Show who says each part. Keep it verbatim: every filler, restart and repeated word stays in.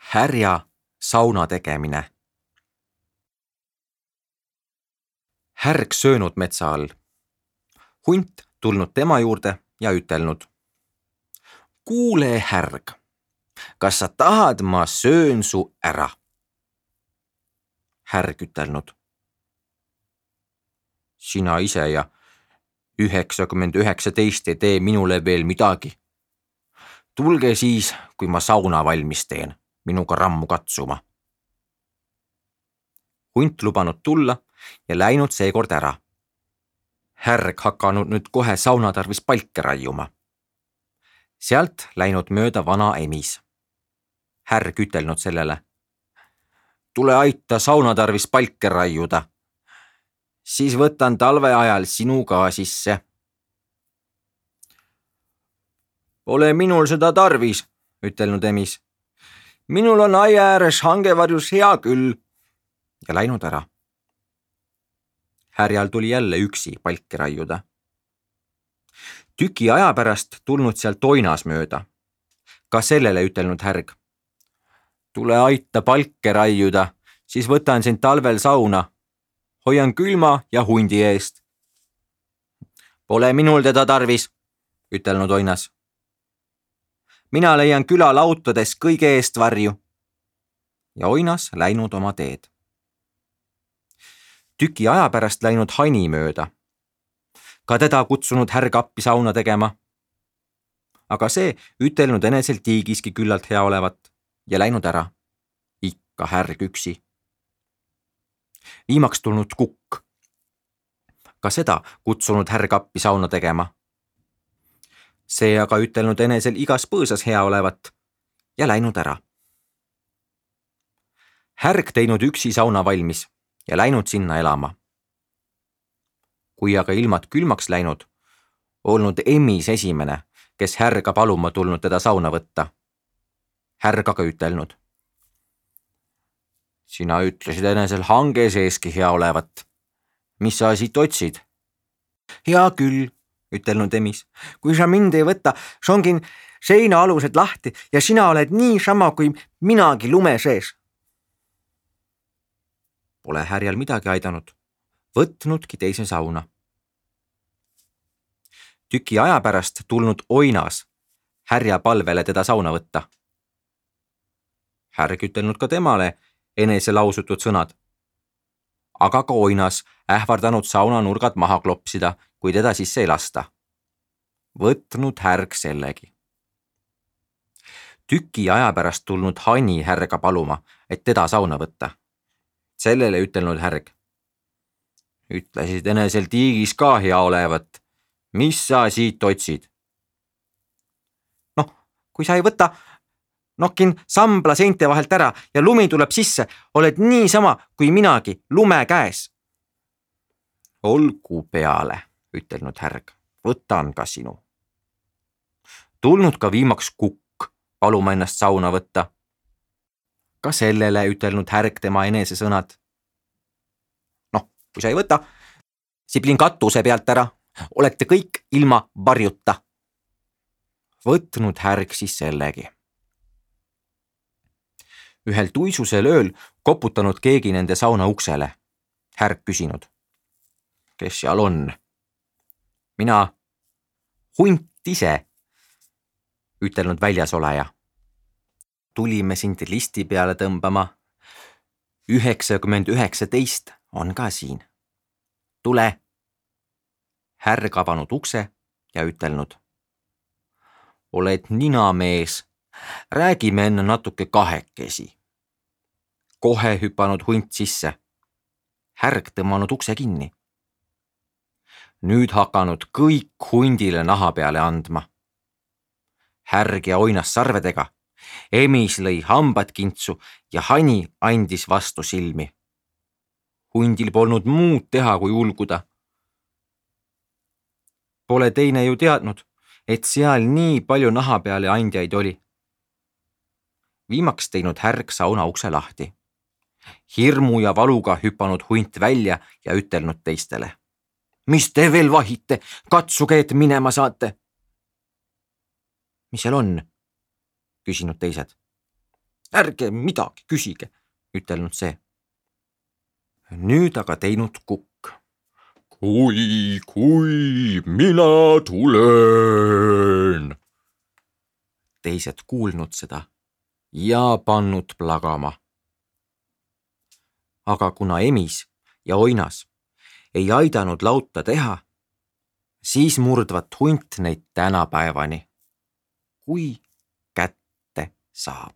Speaker 1: Härja sauna tegemine. Härg söönud metsa all. Hunt tulnud tema juurde ja ütelnud. Kuule, härg, kas sa tahad, ma söön su ära? Härg ütelnud. Sina ise ja üheksakümmend üheksateist ei tee minule veel midagi. Tulge siis, kui ma sauna valmis teen, minuga rammu katsuma. Hunt lubanud tulla ja läinud seekord ära. Härg hakanud nüüd kohe sauna tarvis palke raiuma. Sealt läinud mööda vana emis. Härg ütelnud sellele. Tule aita sauna tarvis palke raiuda. Siis võtan talve ajal sinu ka sisse. Pole minul seda tarvis, ütelnud emis. Minul on aia ääres hangevarjus hea küll. Ja läinud ära. Härjal tuli jälle üksi palki raiuda. Tüki aja pärast tulnud sealt oinas mööda. Ka sellele ütelnud härg. Tule aita palke raiuda, siis võtan sind talvel sauna. Hoian külma ja hundi eest. Pole minul teda tarvis, ütelnud oinas. Mina leian küla lautades kõige eest varju. Ja oinas läinud oma teed. Tüki aja pärast läinud hani mööda. Ka teda kutsunud härg appi sauna tegema. Aga see ütelnud enesel tiigiski küllalt hea olevat ja läinud ära. Ikka härg üksi. Viimaks tulnud kukk. Ka seda kutsunud härg appi sauna tegema. See aga ütelnud enesel igas põõsas hea olevat ja läinud ära. Härg teinud üksi sauna valmis ja läinud sinna elama. Kui aga ilmad külmaks läinud, olnud emis esimene, kes härga paluma tulnud teda sauna võtta. Härg aga ütelnud. Sina ütlesid enesel hange seeski hea olevat. Mis sa siit otsid? Hea küll, ütelnud emis. Kui sa mind ei võtta, songin seina alused lahti ja sina oled nii sama kui minagi lume sees. Pole härjal midagi aidanud. Võtnudki teise sauna. Tüki aja pärast tulnud oinas härja palvele teda sauna võtta. Härg ütelnud ka temale enese lausutud sõnad. Aga ka oinas ähvardanud sauna nurgad maha klopsida, kui teda sisse ei lasta. Võtnud härg sellegi. Tüki aja pärast tulnud hani härga paluma, et teda sauna võtta. Sellele ütelnud härg. Ütlesid enesel tiigis ka hea olevat. Mis sa siit otsid? Noh, kui sa ei võta, nokin sambla seinte vahelt ära ja lumi tuleb sisse, oled nii sama kui minagi lume käes. Olgu peale, ütelnud härg, võtan ka sinu. Tulnud ka viimaks kukk paluma ennast sauna võtta. Ka sellele ütelnud härg tema enese sõnad. Noh, kui sa ei võta, siblin katuse pealt ära, olete kõik ilma varjuta. Võtnud härg siis sellegi. Ühel tuisusel ööl koputanud keegi nende sauna uksele. Härg küsinud. Kes seal on? Mina, hunt ise, ütelnud väljas oleja. Tulime sind listi peale tõmbama. üheksakümmend üheksateist on ka siin. Tule. Härg avanud ukse ja ütelnud. Oled ninamees, räägime enne natuke kahekesi. Kohe hüpanud hunt sisse. Härg tõmmanud ukse kinni. Nüüd hakanud kõik hundile naha peale andma. Härg ja oinas sarvedega. Emis lõi hambad kintsu ja hani andis vastu silmi. Hundil polnud muud teha kui ulguda. Pole teine ju teadnud, et seal nii palju naha peale andjaid oli. Viimaks teinud härg sauna ukse lahti. Hirmu ja valuga hüpanud hunt välja ja ütelnud teistele. Mis te veel vahite? Katsuge, et minema saate. Mis seal on? Küsinud teised. ärge midagi küsige, ütelnud see. Nüüd aga teinud kukk. Kui, kui mina tulen. Teised kuulnud seda ja pannud plagama. Aga kuna Emis ja Oinas ei aidanud lauta teha, siis murdvat hunt neid tänapäevani, kui kätte saab.